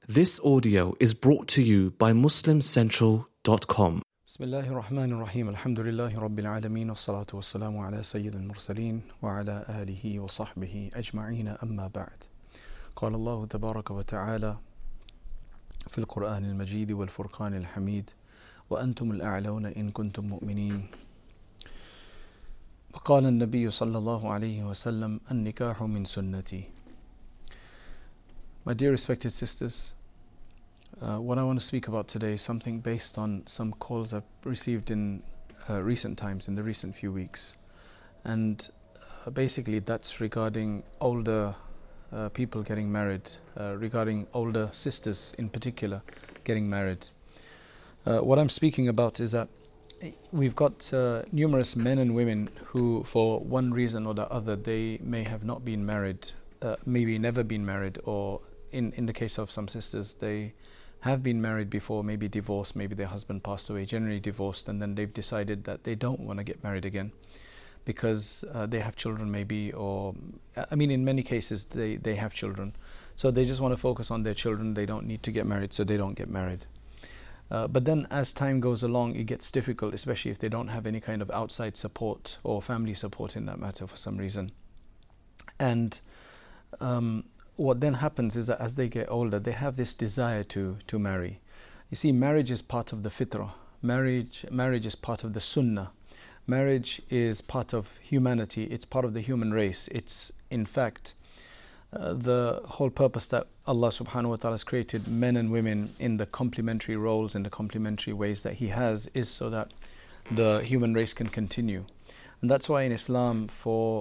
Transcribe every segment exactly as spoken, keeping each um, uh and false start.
This audio is brought to you by muslim central dot com. بسم الله الرحمن الرحيم الحمد لله رب العالمين والصلاة والسلام على سيد المرسلين وعلى آله وصحبه أجمعين أما بعد. قال الله تبارك وتعالى في القرآن المجيد والفرقان الحميد وأنتم الأعلون إن كنتم مؤمنين. وقال النبي صلى الله عليه وسلم النكاح من سنتي. My dear respected sisters, Uh, what I want to speak about today is something based on some calls I've received in uh, recent times, in the recent few weeks. And uh, basically that's regarding older uh, people getting married, uh, regarding older sisters in particular getting married. Uh, what I'm speaking about is that we've got uh, numerous men and women who, for one reason or the other, they may have not been married, uh, maybe never been married, or in, in the case of some sisters, they have been married before, maybe divorced, maybe their husband passed away, generally divorced, and then they've decided that they don't want to get married again because uh, they have children maybe, or I mean in many cases they, they have children, so they just want to focus on their children. They don't need to get married, so they don't get married. Uh, but then as time goes along, it gets difficult, especially if they don't have any kind of outside support or family support in that matter for some reason. And um, what then happens is that as they get older, they have this desire to to marry. You see, marriage is part of the fitrah. Marriage, marriage is part of the sunnah. Marriage is part of humanity. It's part of the human race. It's in fact uh, the whole purpose that Allah subhanahu wa ta'ala has created men and women in the complementary roles and the complementary ways that He has, is so that the human race can continue. And that's why in Islam, for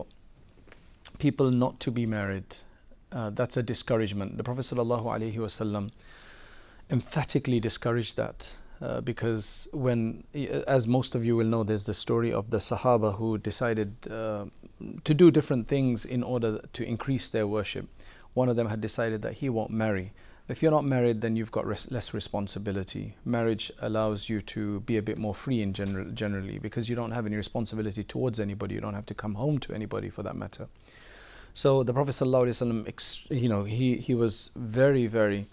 people not to be married, Uh, that's a discouragement. The Prophet ﷺ emphatically discouraged that uh, because when, as most of you will know, there's the story of the Sahaba who decided uh, to do different things in order to increase their worship. One of them had decided that he won't marry. If you're not married, then you've got res- less responsibility. Marriage allows you to be a bit more free in general, generally, because you don't have any responsibility towards anybody. You don't have to come home to anybody for that matter. So the Prophet ﷺ, you know, he, he was very, very,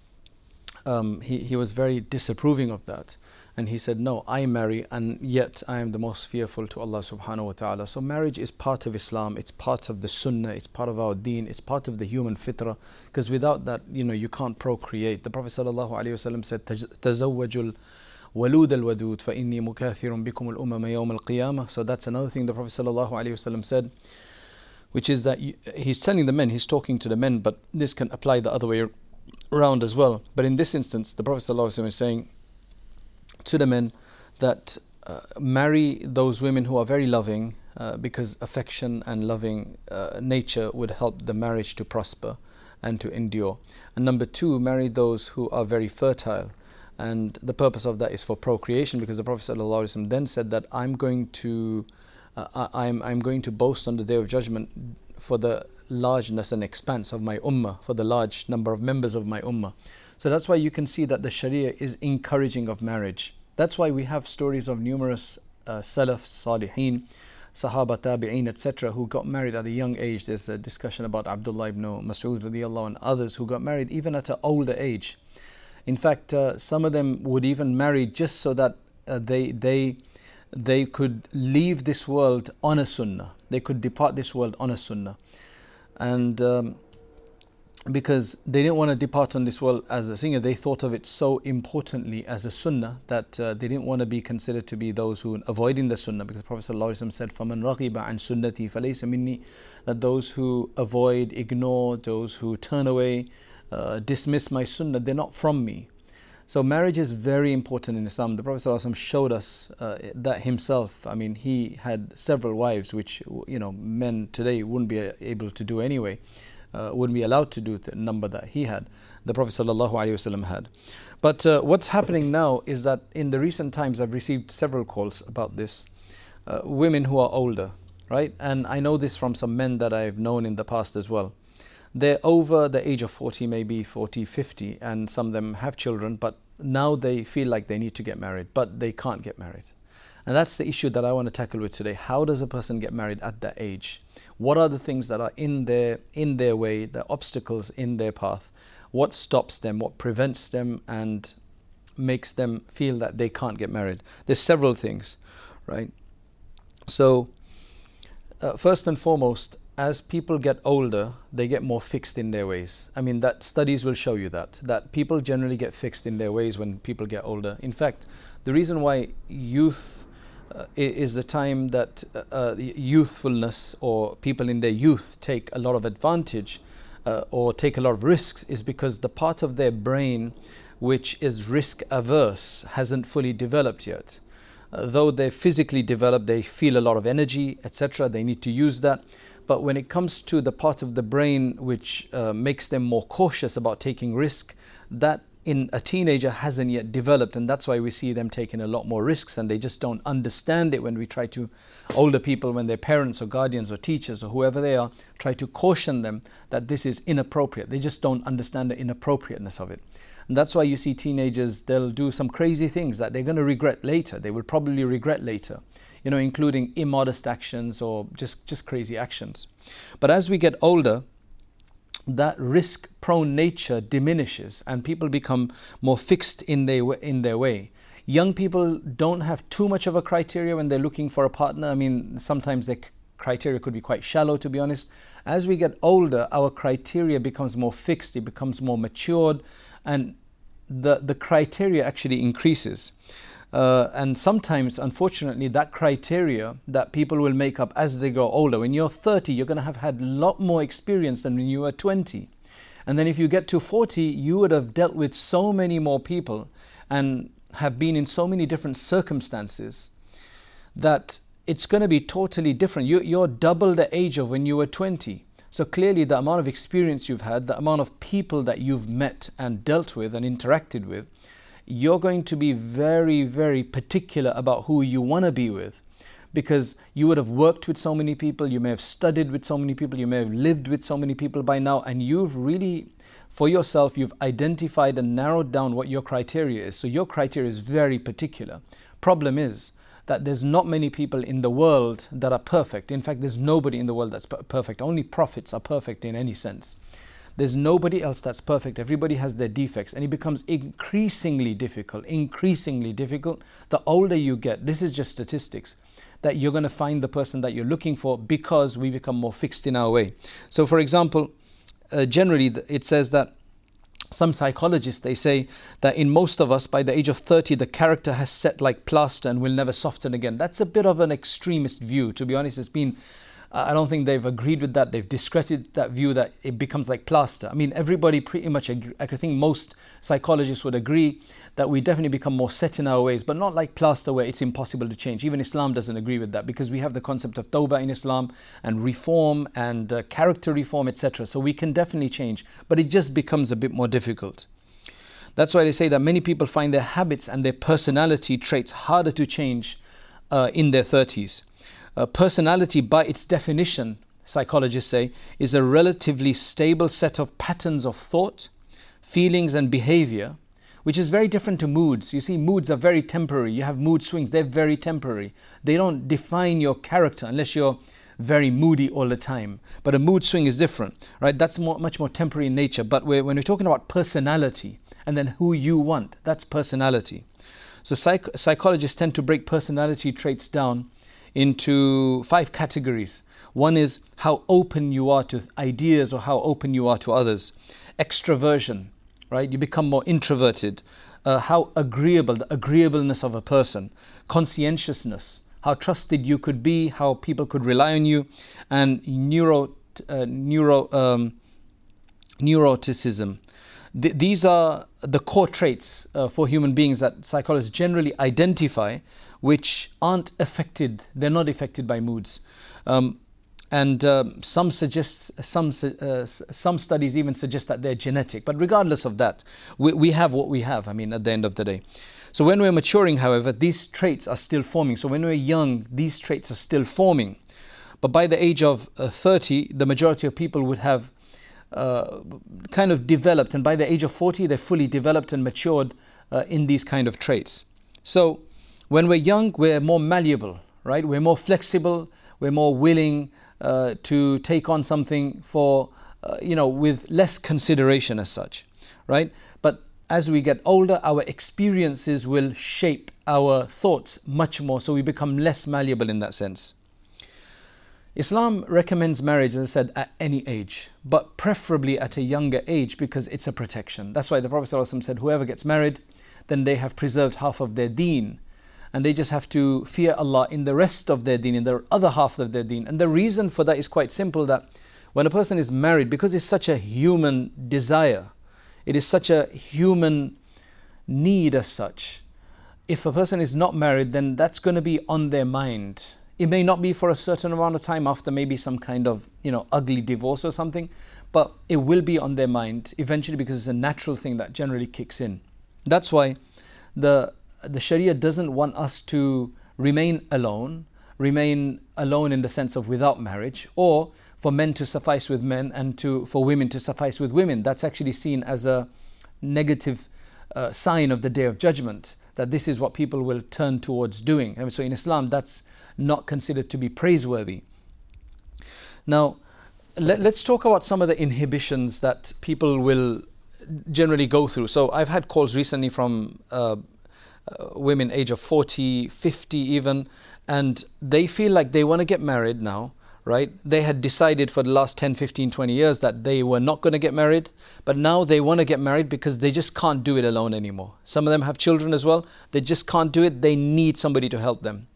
um, he, he was very disapproving of that. And he said, no, I marry, and yet I am the most fearful to Allah subhanahu wa ta'ala. So marriage is part of Islam, it's part of the sunnah, it's part of our deen, it's part of the human fitrah, because without that, you know, you can't procreate. The Prophet ﷺ said, تَزَوَّجُ الْوَلُودَ الْوَدُودَ فَإِنِّي مُكَاثِرٌ بِكُمُ الْأُمَمَ يَوْمَ الْقِيَامَةِ. So that's another thing the Prophet ﷺ said, which is that you, he's telling the men, he's talking to the men, but this can apply the other way around as well. But in this instance, the Prophet ﷺ is saying to the men that uh, marry those women who are very loving, uh, because affection and loving uh, nature would help the marriage to prosper and to endure. And number two, marry those who are very fertile. And the purpose of that is for procreation, because the Prophet ﷺ then said that I'm going to Uh, I'm, I'm going to boast on the Day of Judgment for the largeness and expanse of my ummah, for the large number of members of my ummah. So that's why you can see that the Sharia is encouraging of marriage. That's why we have stories of numerous uh, Salaf, Salihin, Sahaba, Tabi'een, et cetera, who got married at a young age. There's a discussion about Abdullah ibn Mas'ud radiallahu and others who got married even at an older age. In fact, uh, some of them would even marry just so that uh, they they they could leave this world on a sunnah. They could depart this world on a sunnah. And um, because they didn't want to depart on this world as a singer, they thought of it so importantly as a sunnah that uh, they didn't want to be considered to be those who avoiding the sunnah, because the Prophet ﷺ said, فَمَنْ رَغِبَ عَنْ سُنَّتِي فَلَيْسَ مِنِّي, that those who avoid, ignore, those who turn away, uh, dismiss my sunnah, they're not from me. So marriage is very important in Islam. The Prophet ﷺ showed us uh, that himself. I mean, he had several wives, which, you know, men today wouldn't be able to do anyway, uh, wouldn't be allowed to do the number that he had, the Prophet ﷺ had. But uh, what's happening now is that in the recent times, I've received several calls about this, uh, women who are older, right? And I know this from some men that I've known in the past as well. They're over the age of forty, maybe forty, fifty, and some of them have children, but now they feel like they need to get married, but they can't get married. And that's the issue that I want to tackle with today. How does a person get married at that age? What are the things that are in their in their way, the obstacles in their path? what stops them, what prevents them and makes them feel that they can't get married. There's several things, right? So uh, first and foremost, as people get older, they get more fixed in their ways. I mean, that studies will show you that, that people generally get fixed in their ways when people get older. In fact, the reason why youth uh, is the time that uh, uh, youthfulness or people in their youth take a lot of advantage uh, or take a lot of risks is because the part of their brain which is risk averse hasn't fully developed yet. Uh, though they're physically developed, they feel a lot of energy, et cetera. They need to use that. But when it comes to the part of the brain which uh, makes them more cautious about taking risk, that in a teenager hasn't yet developed, and that's why we see them taking a lot more risks, and they just don't understand it when we try to, older people, when their parents or guardians or teachers or whoever they are, try to caution them that this is inappropriate. They just don't understand the inappropriateness of it. And that's why you see teenagers, they'll do some crazy things that they're going to regret later. They will probably regret later, you know, including immodest actions or just, just crazy actions. But as we get older, that risk-prone nature diminishes and people become more fixed in their, in their way. Young people don't have too much of a criteria when they're looking for a partner. I mean, sometimes their criteria could be quite shallow, to be honest. As we get older, our criteria becomes more fixed, it becomes more matured, and the, the criteria actually increases. Uh, and sometimes, unfortunately, that criteria that people will make up as they grow older. When you're thirty, you're going to have had a lot more experience than when you were twenty. And then if you get to forty, you would have dealt with so many more people and have been in so many different circumstances that it's going to be totally different. You, you're double the age of when you were twenty. So clearly the amount of experience you've had, the amount of people that you've met and dealt with and interacted with, you're going to be very, very particular about who you want to be with, because you would have worked with so many people, you may have studied with so many people, you may have lived with so many people by now, and you've really, for yourself, you've identified and narrowed down what your criteria is. So your criteria is very particular. Problem is that there's not many people in the world that are perfect. In fact, there's nobody in the world that's perfect. Only prophets are perfect in any sense. There's nobody else that's perfect. Everybody has their defects, and it becomes increasingly difficult, increasingly difficult the older you get. This is just statistics, that you're going to find the person that you're looking for because we become more fixed in our way. So for example, uh, generally it says that some psychologists, they say that in most of us, by the age of thirty, the character has set like plaster and will never soften again. That's a bit of an extremist view, to be honest. It's been I don't think they've agreed with that. They've discredited that view that it becomes like plaster. I mean, everybody pretty much agree. I think most psychologists would agree that we definitely become more set in our ways, but not like plaster where it's impossible to change. Even Islam doesn't agree with that, because we have the concept of tawbah in Islam and reform and uh, character reform, et cetera. So we can definitely change, but it just becomes a bit more difficult. That's why they say that many people find their habits and their personality traits harder to change uh, in their thirties. Uh, personality, by its definition, psychologists say, is a relatively stable set of patterns of thought, feelings and behavior, which is very different to moods. You see, moods are very temporary. You have mood swings, they're very temporary. They don't define your character unless you're very moody all the time. But a mood swing is different, right? That's more, much more temporary in nature. But we're, when we're talking about personality and then who you want, that's personality. So psych- psychologists tend to break personality traits down into five categories. One is how open you are to ideas or how open you are to others. Extroversion, right? You become more introverted. Uh, how agreeable, the agreeableness of a person. Conscientiousness, how trusted you could be, how people could rely on you. And neuro, uh, neuro, um, neuroticism. Th- these are the core traits uh, for human beings that psychologists generally identify, which aren't affected, they're not affected by moods. Um, and uh, some suggest, some, uh, some studies even suggest that they're genetic. But regardless of that, we, we have what we have, I mean, at the end of the day. So when we're maturing, however, these traits are still forming. So when we're young, these traits are still forming. But by the age of uh, thirty, the majority of people would have uh, kind of developed. And by the age of forty, they're fully developed and matured uh, in these kind of traits. So when we're young, we're more malleable, right? We're more flexible, we're more willing uh, to take on something for, uh, you know, with less consideration as such. right? But as we get older, our experiences will shape our thoughts much more, so we become less malleable in that sense. Islam recommends marriage, as I said, at any age, but preferably at a younger age because it's a protection. That's why the Prophet ﷺ said, whoever gets married, then they have preserved half of their deen. And they just have to fear Allah in the rest of their deen, in the other half of their deen. And the reason for that is quite simple, that when a person is married, because it's such a human desire, it is such a human need as such, if a person is not married, then that's going to be on their mind. It may not be for a certain amount of time after maybe some kind of, you know, ugly divorce or something, but it will be on their mind eventually because it's a natural thing that generally kicks in. That's why the the Sharia doesn't want us to remain alone, remain alone in the sense of without marriage, or for men to suffice with men and to for women to suffice with women. That's actually seen as a negative uh, sign of the Day of Judgment, that this is what people will turn towards doing. And so in Islam, that's not considered to be praiseworthy. Now, let, let's talk about some of the inhibitions that people will generally go through. So I've had calls recently from uh, uh, women age of forty, fifty even, and they feel like they want to get married now, right? They had decided for the last ten, fifteen, twenty years that they were not going to get married, but now they want to get married because they just can't do it alone anymore. Some of them have children as well. They just can't do it. They need somebody to help them.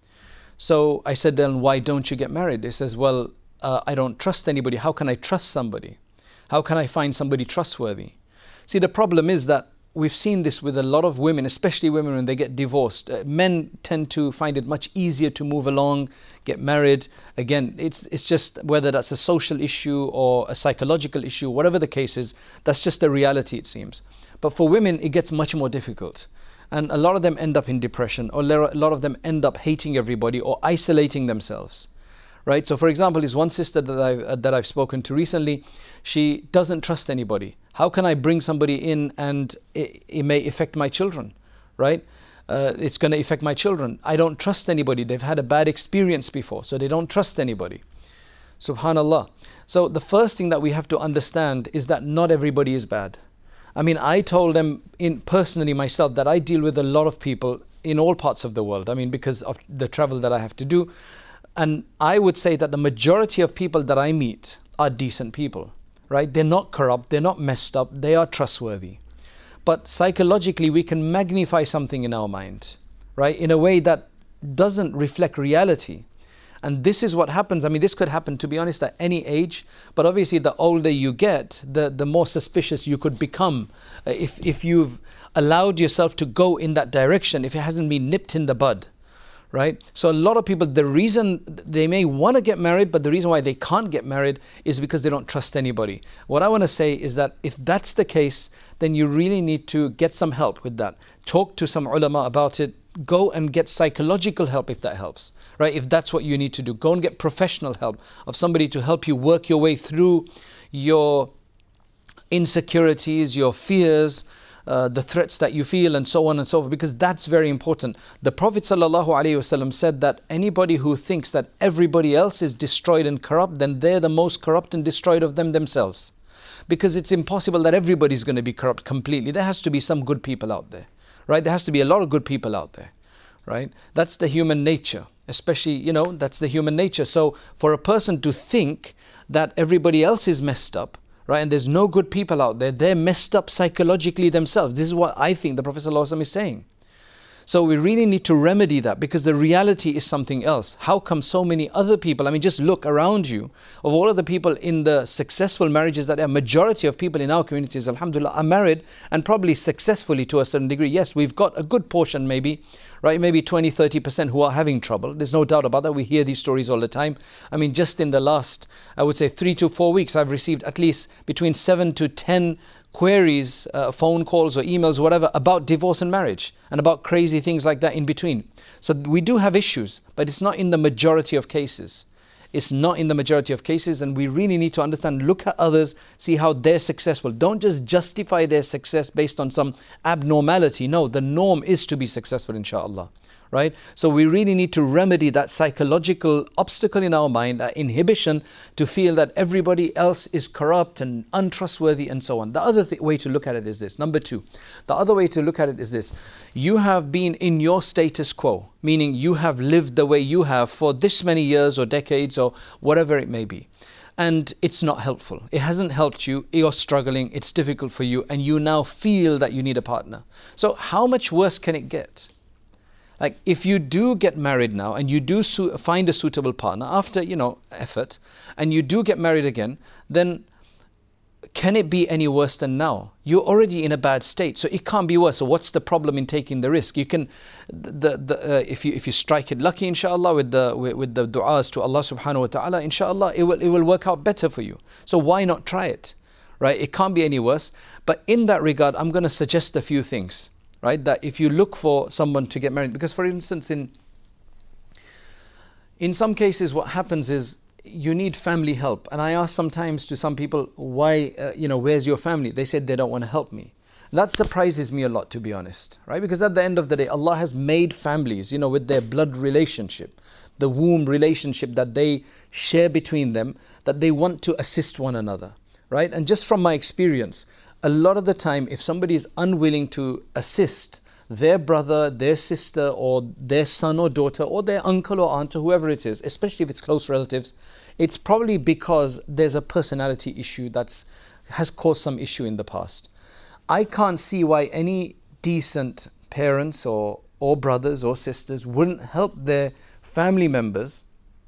So I said, then why don't you get married? He says, well, uh, I don't trust anybody. How can I trust somebody? How can I find somebody trustworthy? See, the problem is that we've seen this with a lot of women, especially women when they get divorced. Uh, men tend to find it much easier to move along, get married. Again, it's it's just whether that's a social issue or a psychological issue, whatever the case is, that's just the reality, it seems. But for women, it gets much more difficult. And a lot of them end up in depression, or a lot of them end up hating everybody or isolating themselves, right? So for example, there's one sister that I've, uh, that I've spoken to recently. She doesn't trust anybody. How can I bring somebody in and it, it may affect my children, right? Uh, it's going to affect my children. I don't trust anybody. They've had a bad experience before, so they don't trust anybody. Subhanallah. So the first thing that we have to understand is that not everybody is bad. I mean, I told them in personally myself that I deal with a lot of people in all parts of the world. I mean, because of the travel that I have to do. And I would say that the majority of people that I meet are decent people, right? They're not corrupt, they're not messed up, they are trustworthy. But psychologically, we can magnify something in our mind, right? In a way that doesn't reflect reality. And this is what happens. I mean, this could happen, to be honest, at any age. But obviously, the older you get, the, the more suspicious you could become. Uh, if, if you've allowed yourself to go in that direction, if it hasn't been nipped in the bud, right? So a lot of people, the reason they may want to get married, but the reason why they can't get married is because they don't trust anybody. What I want to say is that if that's the case, then you really need to get some help with that. Talk to some ulama about it. Go and get psychological help if that helps, right? If that's what you need to do, go and get professional help of somebody to help you work your way through your insecurities, your fears, uh, the threats that you feel, and so on and so forth, because that's very important. The Prophet ﷺ said that anybody who thinks that everybody else is destroyed and corrupt, then they're the most corrupt and destroyed of them themselves. Because it's impossible that everybody's going to be corrupt completely. There has to be some good people out there. Right? There has to be a lot of good people out there, right? That's the human nature, especially, you know, that's the human nature. So for a person to think that everybody else is messed up, right, and there's no good people out there, they're messed up psychologically themselves. This is what I think the Prophet ﷺ is saying. So we really need to remedy that, because the reality is something else. How come so many other people, I mean, just look around you, of all of the people in the successful marriages that a majority of people in our communities, alhamdulillah, are married, and probably successfully to a certain degree. Yes, we've got a good portion maybe, right, maybe twenty, thirty percent who are having trouble. There's no doubt about that. We hear these stories all the time. I mean, just in the last, I would say three to four weeks, I've received at least between seven to ten queries, uh, phone calls or emails, whatever, about divorce and marriage, and about crazy things like that in between. So we do have issues, but it's not in the majority of cases. It's not in the majority of cases, and we really need to understand, look at others, see how they're successful. Don't just justify their success based on some abnormality. No, the norm is to be successful, inshallah. right? So we really need to remedy that psychological obstacle in our mind, that inhibition to feel that everybody else is corrupt and untrustworthy and so on. The other th- way to look at it is this. Number two, the other way to look at it is this. You have been in your status quo, meaning you have lived the way you have for this many years or decades or whatever it may be. And it's not helpful. It hasn't helped you. You're struggling. It's difficult for you. And you now feel that you need a partner. So how much worse can it get? Like if you do get married now and you do su- find a suitable partner after, you know, effort, and you do get married again, then can it be any worse than now? You're already in a bad state, so it can't be worse. So what's the problem in taking the risk? You can, the the uh, if you if you strike it lucky, inshallah, with the with, with the du'as to Allah subhanahu wa ta'ala, inshallah, it will it will work out better for you. So why not try it, right? It can't be any worse. But in that regard, I'm going to suggest a few things. Right, that if you look for someone to get married, because for instance, in in some cases, what happens is you need family help. And I ask sometimes to some people, why, uh, you know, where's your family? They said they don't want to help me. That surprises me a lot, to be honest, right? Because at the end of the day, Allah has made families, you know, with their blood relationship, the womb relationship that they share between them, that they want to assist one another, right? And just from my experience, a lot of the time, if somebody is unwilling to assist their brother, their sister, or their son or daughter, or their uncle or aunt, or whoever it is, especially if it's close relatives, it's probably because there's a personality issue that's has caused some issue in the past. I can't see why any decent parents or, or brothers or sisters wouldn't help their family members,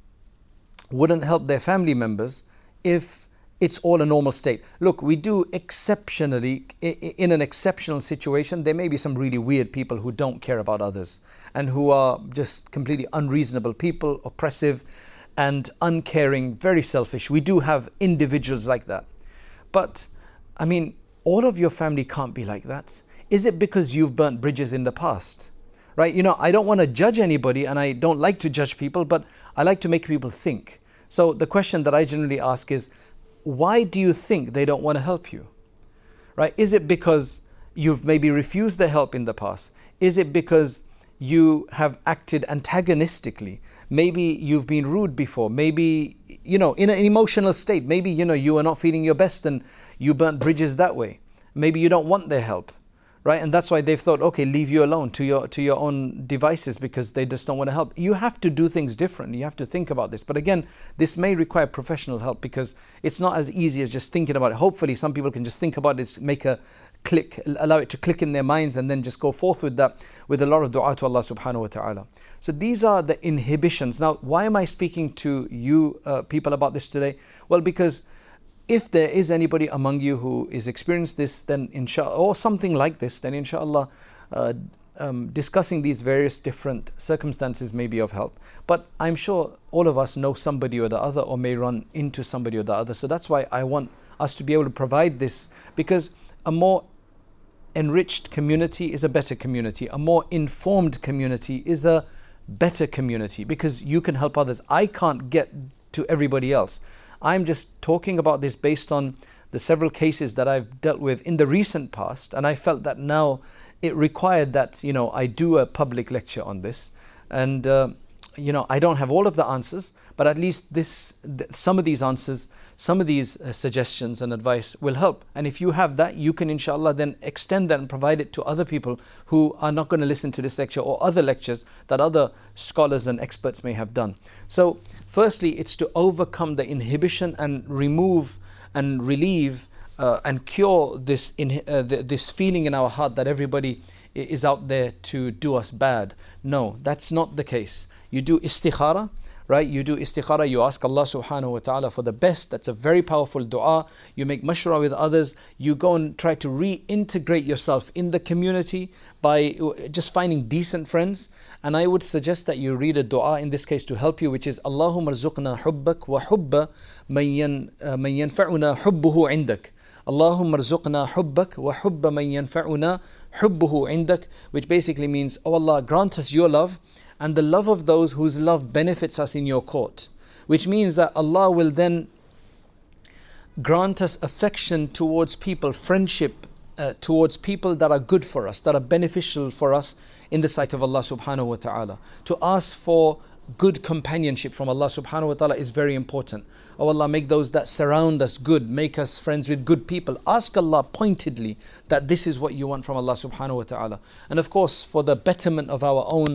wouldn't help their family members if it's all a normal state. Look, we do exceptionally, in an exceptional situation, there may be some really weird people who don't care about others and who are just completely unreasonable people, oppressive and uncaring, very selfish. We do have individuals like that. But, I mean, all of your family can't be like that. Is it because you've burnt bridges in the past? Right? You know, I don't want to judge anybody and I don't like to judge people, but I like to make people think. So the question that I generally ask is, why do you think they don't want to help you? Right? Is it because you've maybe refused their help in the past? Is it because you have acted antagonistically? Maybe you've been rude before. Maybe, you know, in an emotional state. Maybe, you know, you are not feeling your best and you burnt bridges that way. Maybe you don't want their help. Right? And that's why they've thought, okay, leave you alone to your to your own devices because they just don't want to help. You have to do things differently. You have to think about this. But again, this may require professional help because it's not as easy as just thinking about it. Hopefully some people can just think about it, make a click, allow it to click in their minds and then just go forth with that with a lot of dua to Allah subhanahu wa ta'ala. So these are the inhibitions. Now, why am I speaking to you uh, people about this today? Well, because if there is anybody among you who is experienced this, then inshallah, or something like this, then inshallah, uh, um, discussing these various different circumstances may be of help. But I'm sure all of us know somebody or the other, or may run into somebody or the other. So that's why I want us to be able to provide this, because a more enriched community is a better community. A more informed community is a better community, because you can help others. I can't get to everybody else. I'm just talking about this based on the several cases that I've dealt with in the recent past, and I felt that now it required that, you know, I do a public lecture on this. And uh, you know, I don't have all of the answers, but at least this, th- some of these answers, some of these uh, suggestions and advice will help. And if you have that, you can inshallah then extend that and provide it to other people who are not going to listen to this lecture or other lectures that other scholars and experts may have done. So firstly, it's to overcome the inhibition and remove and relieve uh, and cure this in, uh, th- this feeling in our heart that everybody is out there to do us bad. No, that's not the case. You do istikhara, right? You do istikhara, you ask Allah subhanahu wa ta'ala for the best. That's a very powerful dua. You make mashra with others. You go and try to reintegrate yourself in the community by just finding decent friends. And I would suggest that you read a dua in this case to help you, which is Allahumma rzuqna hubbak wa hubba man yanfa'una hubbuhu indak. Allahumma rzuqna hubbak wa hubba man yanfa'una hubbuhu indak, which basically means, oh Allah, grant us your love and the love of those whose love benefits us in your court. Which means that Allah will then grant us affection towards people, friendship uh, towards people that are good for us, that are beneficial for us in the sight of Allah subhanahu wa ta'ala. To ask for good companionship from Allah subhanahu wa ta'ala is very important. Oh Allah, make those that surround us good, make us friends with good people. Ask Allah pointedly that this is what you want from Allah subhanahu wa ta'ala. And of course, for the betterment of our own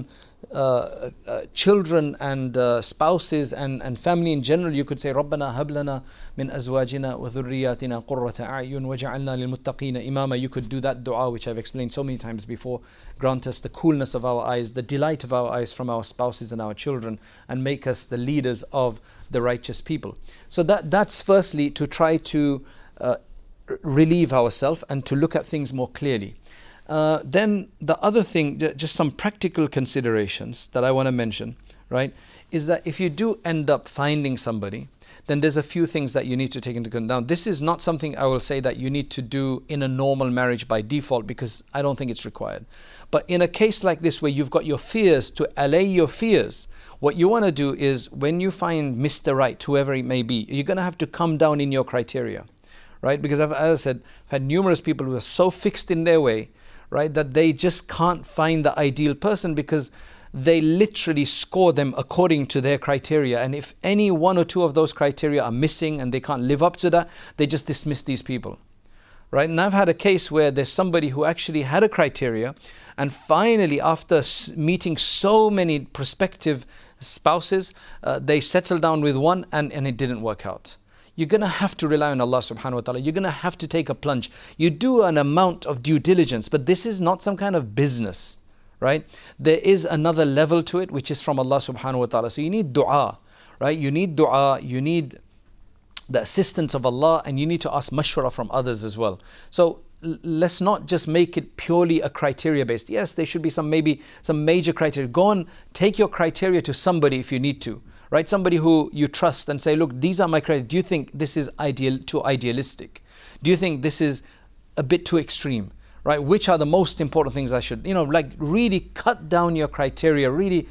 uh, uh, children and uh, spouses and, and family in general, you could say رَبَّنَا هَبْ لَنَا مِنْ أَزْوَاجِنَا وَذُرِّيَّاتِنَا قُرَّةَ أَعْيُنٍ وَجَعَلْنَا لِلْمُتَّقِينَ إِمَامًا. You could do that dua which I've explained so many times before. Grant us the coolness of our eyes, the delight of our eyes from our spouses and our children, and make us the leaders of the righteous people. So that that's firstly to try to uh, relieve ourselves and to look at things more clearly. Uh, then the other thing, just some practical considerations that I want to mention, right, is that if you do end up finding somebody, then there's a few things that you need to take into account. Now, this is not something I will say that you need to do in a normal marriage by default, because I don't think it's required. But in a case like this where you've got your fears, to allay your fears, what you want to do is when you find Mister Right, whoever it may be, you're going to have to come down in your criteria, right? Because I've, as I said, I've had numerous people who are so fixed in their way, right, that they just can't find the ideal person because they literally score them according to their criteria. And if any one or two of those criteria are missing and they can't live up to that, they just dismiss these people, right? And I've had a case where there's somebody who actually had a criteria, and finally, after meeting so many prospective spouses, uh, they settled down with one, and, and it didn't work out. You're going to have to rely on Allah subhanahu wa ta'ala. You're going to have to take a plunge. You do an amount of due diligence, but this is not some kind of business, right? There is another level to it, which is from Allah subhanahu wa ta'ala. So you need dua, right? You need dua, you need the assistance of Allah, and you need to ask mashwara from others as well. So l- let's not just make it purely a criteria based. Yes, there should be some, maybe some major criteria. Go and take your criteria to somebody if you need to. Right, somebody who you trust, and say, look, these are my criteria. Do you think this is ideal, too idealistic? Do you think this is a bit too extreme? Right? Which are the most important things I should, you know, like really cut down your criteria, really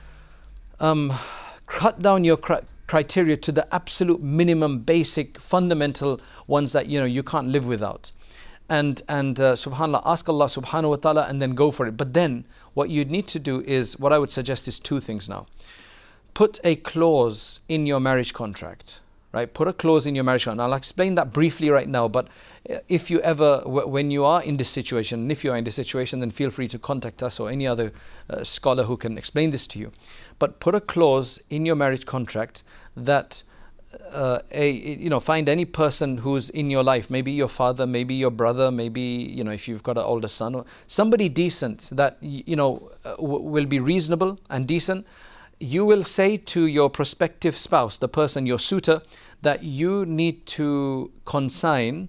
um, cut down your cri- criteria to the absolute minimum, basic, fundamental ones that, you know, you can't live without. And, and uh, subhanAllah, ask Allah subhanahu wa ta'ala and then go for it. But then what you need to do is, what I would suggest is two things now. Put a clause in your marriage contract, right? Put a clause in your marriage contract. I'll explain that briefly right now, but if you ever, when you are in this situation, and if you are in this situation, then feel free to contact us or any other uh, scholar who can explain this to you. But put a clause in your marriage contract that uh, a, you know, find any person who's in your life, maybe your father, maybe your brother, maybe, you know, if you've got an older son, or somebody decent that, you know, uh, w- will be reasonable and decent. You will say to your prospective spouse, the person, your suitor, that you need to consign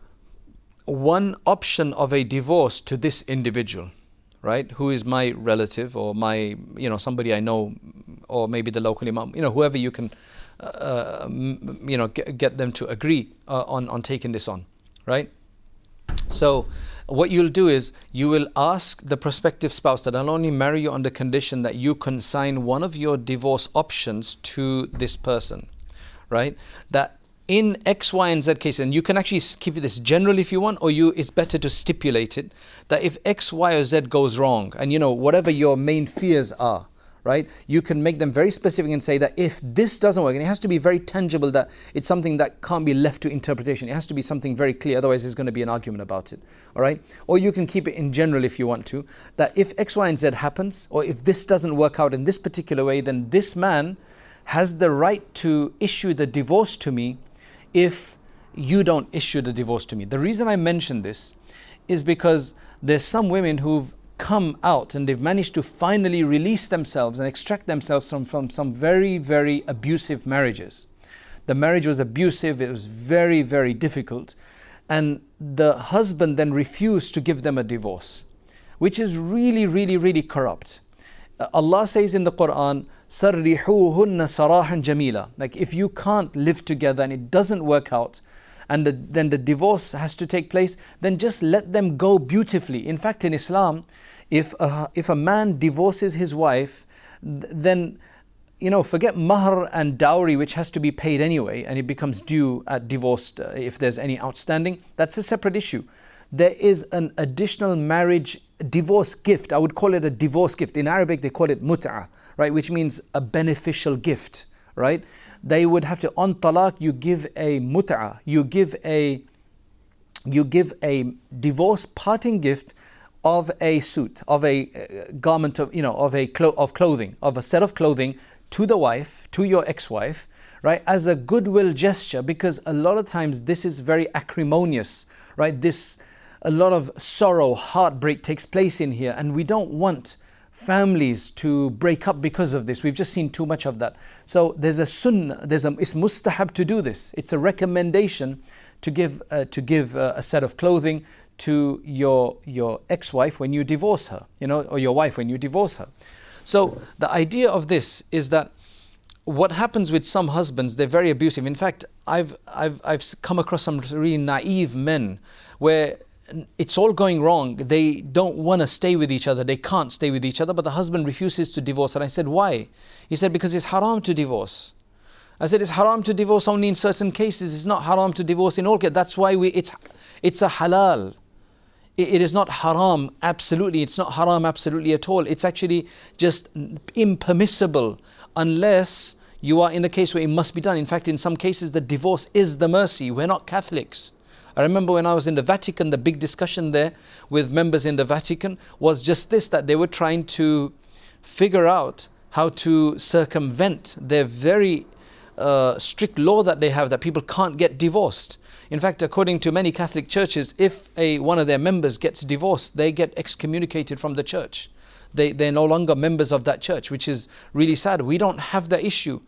one option of a divorce to this individual, right? Who is my relative, or my, you know, somebody I know, or maybe the local imam, you know, whoever you can, uh, you know, get, get them to agree uh, on, on taking this on, right? So what you'll do is you will ask the prospective spouse that I'll only marry you on the condition that you consign one of your divorce options to this person, right? That in X, Y, and Z case, and you can actually keep this general if you want, or you it's better to stipulate it, that if X, Y, or Z goes wrong, and you know, whatever your main fears are, right, you can make them very specific and say that if this doesn't work, and it has to be very tangible, that it's something that can't be left to interpretation. It has to be something very clear, otherwise there's going to be an argument about it, all right? Or you can keep it in general if you want to, that if X, Y, and Z happens, or if this doesn't work out in this particular way, then this man has the right to issue the divorce to me if you don't issue the divorce to me. The reason I mention this is because there's some women who've come out and they've managed to finally release themselves and extract themselves from, from some very, very abusive marriages. The marriage was abusive, it was very, very difficult, and the husband then refused to give them a divorce, which is really, really, really corrupt. Uh, Allah says in the Quran, سَرِّحُوهُنَّ سَرَاحًا جَمِيلًا. Like, if you can't live together and it doesn't work out, and the, then the divorce has to take place, then just let them go beautifully. In fact, in Islam, if a, if a man divorces his wife, then, you know, forget mahr and dowry, which has to be paid anyway, and it becomes due at divorce uh, if there's any outstanding. That's a separate issue. there is an additional marriage divorce gift. I would call it a divorce gift. In Arabic, they call it mut'ah, right? Which means a beneficial gift, right? They would have to, on talaq, you give a mut'ah, you give a, you give a divorce parting gift of a suit, of a uh, garment of, you know, of a clo- of clothing, of a set of clothing to the wife, to your ex-wife, right, as a goodwill gesture, because a lot of times this is very acrimonious, right? This, a lot of sorrow, heartbreak takes place in here, and we don't want families to break up because of this. We've just seen too much of that. So there's a sunnah, there's a, it's mustahab to do this. It's a recommendation to give uh, to give uh, a set of clothing to your your ex-wife when you divorce her, you know, or your wife when you divorce her. So the idea of this is that what happens with some husbands, they're very abusive. In fact, I've I've I've come across some really naive men where it's all going wrong. They don't want to stay with each other. They can't stay with each other, but the husband refuses to divorce. And I said, why? He said, because it's haram to divorce. I said, it's haram to divorce only in certain cases. It's not haram to divorce in all cases. That's why we it's it's a halal. It, it is not haram absolutely. It's not haram absolutely at all. It's actually just impermissible unless you are in a case where it must be done. In fact, in some cases, the divorce is the mercy. We're not Catholics. I remember when I was in the Vatican, the big discussion there with members in the Vatican was just this, that they were trying to figure out how to circumvent their very uh, strict law that they have, that people can't get divorced. In fact, according to many Catholic churches, if a one of their members gets divorced, they get excommunicated from the church. They, they're no longer members of that church, which is really sad. We don't have that issue.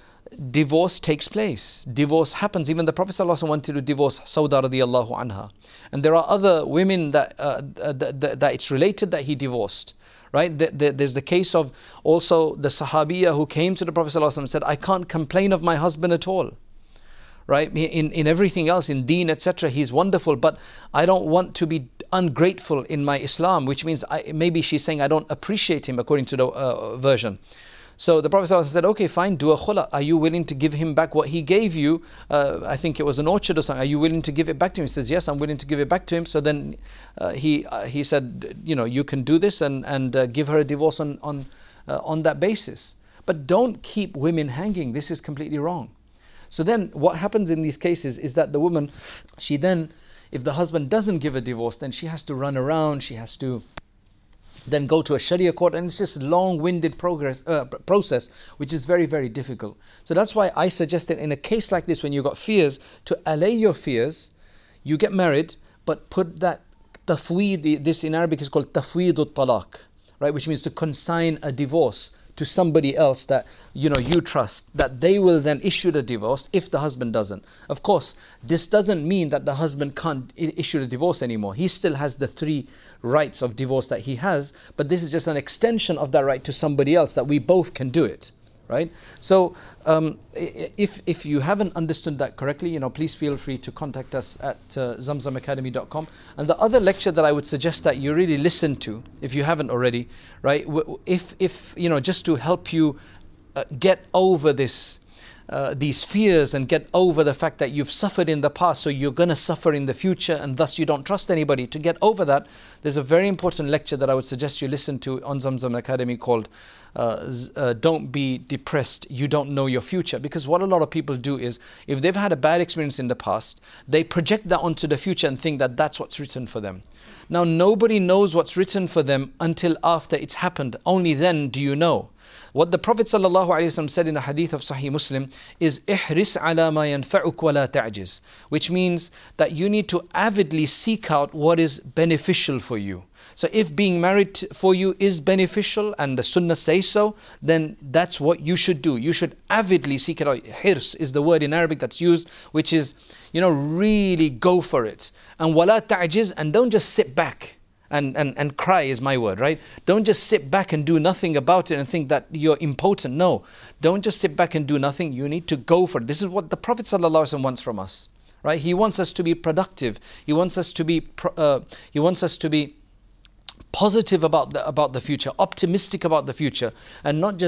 Divorce takes place. Divorce happens. Even the Prophet ﷺ wanted to divorce Sauda radiallahu anha. And there are other women that, uh, that, that, that it's related that he divorced. Right? The, the, there's the case of also the Sahabiya who came to the Prophet ﷺ and said, I can't complain of my husband at all. Right? In, in everything else, in deen, et cetera, he's wonderful, but I don't want to be ungrateful in my Islam, which means I, maybe she's saying I don't appreciate him according to the uh, version. So the Prophet ﷺ said, okay, fine, do a khula. Are you willing to give him back what he gave you? Uh, I think it was an orchard or something. Are you willing to give it back to him? He says, yes, I'm willing to give it back to him. So then uh, he uh, he said, you know, you can do this and, and uh, give her a divorce on, on, uh, on that basis. But don't keep women hanging. This is completely wrong. So then what happens in these cases is that the woman, she then, if the husband doesn't give a divorce, then she has to run around, she has to then go to a Sharia court, and it's just a long-winded progress, uh, process, which is very, very difficult. So that's why I suggested in a case like this, when you've got fears, to allay your fears, you get married, but put that tafweed, this in Arabic is called tafweed al-talaq, right, which means to consign a divorce to somebody else that you know you trust, that they will then issue the divorce if the husband doesn't. Of course, this doesn't mean that the husband can't I- issue the divorce anymore. He still has the three rights of divorce that he has, but this is just an extension of that right to somebody else, that we both can do it, right? So um, if if you haven't understood that correctly, you know, please feel free to contact us at uh, zamzam academy dot com. And the other lecture that I would suggest that you really listen to, if you haven't already, right? If if you know, just to help you uh, get over this. Uh, these fears and get over the fact that you've suffered in the past, so you're going to suffer in the future, and thus you don't trust anybody. To get over that, there's a very important lecture that I would suggest you listen to on Zamzam Academy called uh, uh, Don't Be Depressed, You Don't Know Your Future. Because what a lot of people do is, if they've had a bad experience in the past, they project that onto the future and think that that's what's written for them. Now, nobody knows what's written for them until after it's happened. Only then do you know. What the Prophet ﷺ said in a hadith of Sahih Muslim is ihris ala ma yanfa'uk wa la ta'jiz, which means that you need to avidly seek out what is beneficial for you. So if being married for you is beneficial and the sunnah says so, then that's what you should do. You should avidly seek it out. Hirs is the word in Arabic that's used, which is, you know, really go for it. And wala ta'jiz, and don't just sit back. And, and, and cry is my word, right? Don't just sit back and do nothing about it and think that you're impotent. No, don't just sit back and do nothing. You need to go for it. This is what the Prophet ﷺ wants from us, right? He wants us to be productive. He wants us to be, uh, he wants us to be positive about the, about the future, optimistic about the future, and not just,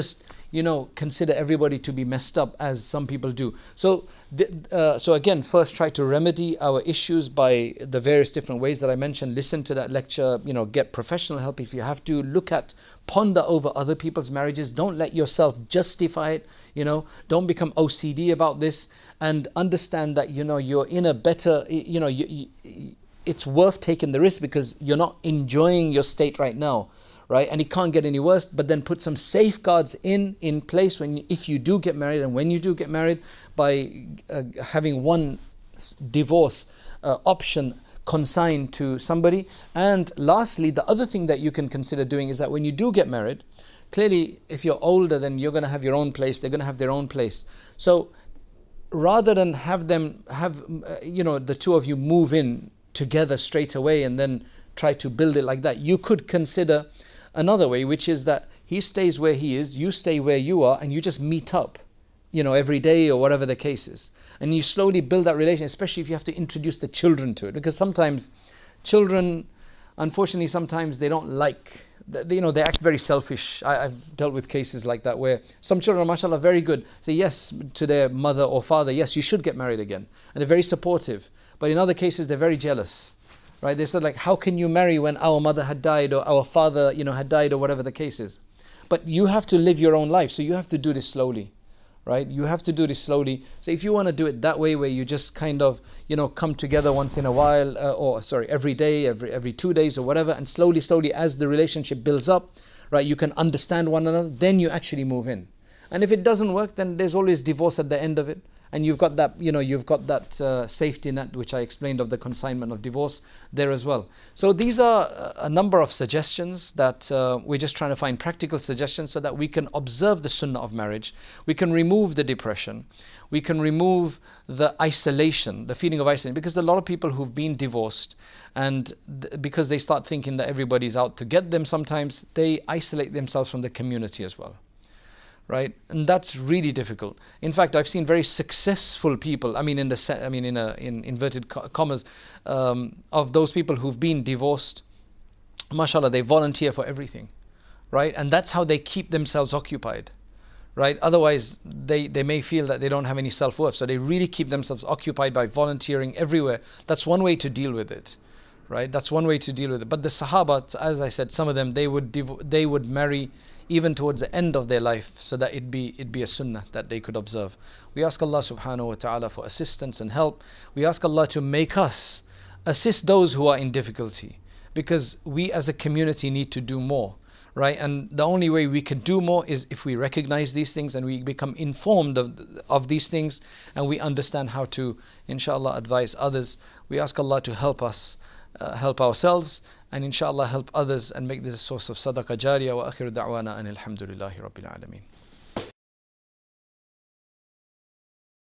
you know, consider everybody to be messed up as some people do. So, uh, so again, first try to remedy our issues by the various different ways that I mentioned. Listen to that lecture, you know, get professional help if you have to. Look at, ponder over other people's marriages. Don't let yourself justify it, you know. Don't become O C D about this, and understand that, you know, you're in a better, you know, you, you, it's worth taking the risk because you're not enjoying your state right now. Right, and it can't get any worse. But then put some safeguards in in place when, if you do get married, and when you do get married, by uh, having one divorce uh, option consigned to somebody. And lastly, the other thing that you can consider doing is that when you do get married, clearly, if you're older, then you're going to have your own place. They're going to have their own place. So rather than have them have, uh, you know, the two of you move in together straight away and then try to build it like that, you could consider another way, which is that he stays where he is, you stay where you are, and you just meet up, you know, every day or whatever the case is. And you slowly build that relation, especially if you have to introduce the children to it. Because sometimes children, unfortunately, sometimes they don't like, they, you know, they act very selfish. I, I've dealt with cases like that where some children, mashallah, very good, say yes to their mother or father, yes, you should get married again. And they're very supportive. But in other cases, they're very jealous. Right? They said, like, how can you marry when our mother had died or our father, you know, had died or whatever the case is? But you have to live your own life, so you have to do this slowly, right? You have to do this slowly. So if you want to do it that way, where you just kind of, you know, come together once in a while, uh, or sorry, every day, every every two days or whatever, and slowly, slowly, as the relationship builds up, right, you can understand one another, then you actually move in. And if it doesn't work, then there's always divorce at the end of it. And you've got that, you know, you've got that uh, safety net, which I explained, of the consignment of divorce there as well. So these are a number of suggestions that uh, we're just trying to find practical suggestions so that we can observe the sunnah of marriage. We can remove the depression. We can remove the isolation, the feeling of isolation. Because a lot of people who've been divorced, and th- because they start thinking that everybody's out to get them sometimes, they isolate themselves from the community as well. Right, and that's really difficult. In fact, I've seen very successful people. I mean, in the I mean, in a, in inverted commas, um, of those people who've been divorced. Mashallah, they volunteer for everything, right? And that's how they keep themselves occupied, right? Otherwise, they they may feel that they don't have any self-worth. So they really keep themselves occupied by volunteering everywhere. That's one way to deal with it, right? That's one way to deal with it. But the Sahaba, as I said, some of them they would div- they would marry even towards the end of their life, so that it be it be a sunnah that they could observe. We ask Allah subhanahu wa ta'ala for assistance and help. We ask Allah to make us assist those who are in difficulty, because we as a community need to do more, right? And the only way we can do more is if we recognize these things and we become informed of, of these things, and we understand how to, inshallah, advise others. We ask Allah to help us, uh, help ourselves, and inshallah help others, and make this a source of sadaqah jariyah. Wa akhiru da'wana anil hamdulillahi rabbil alameen.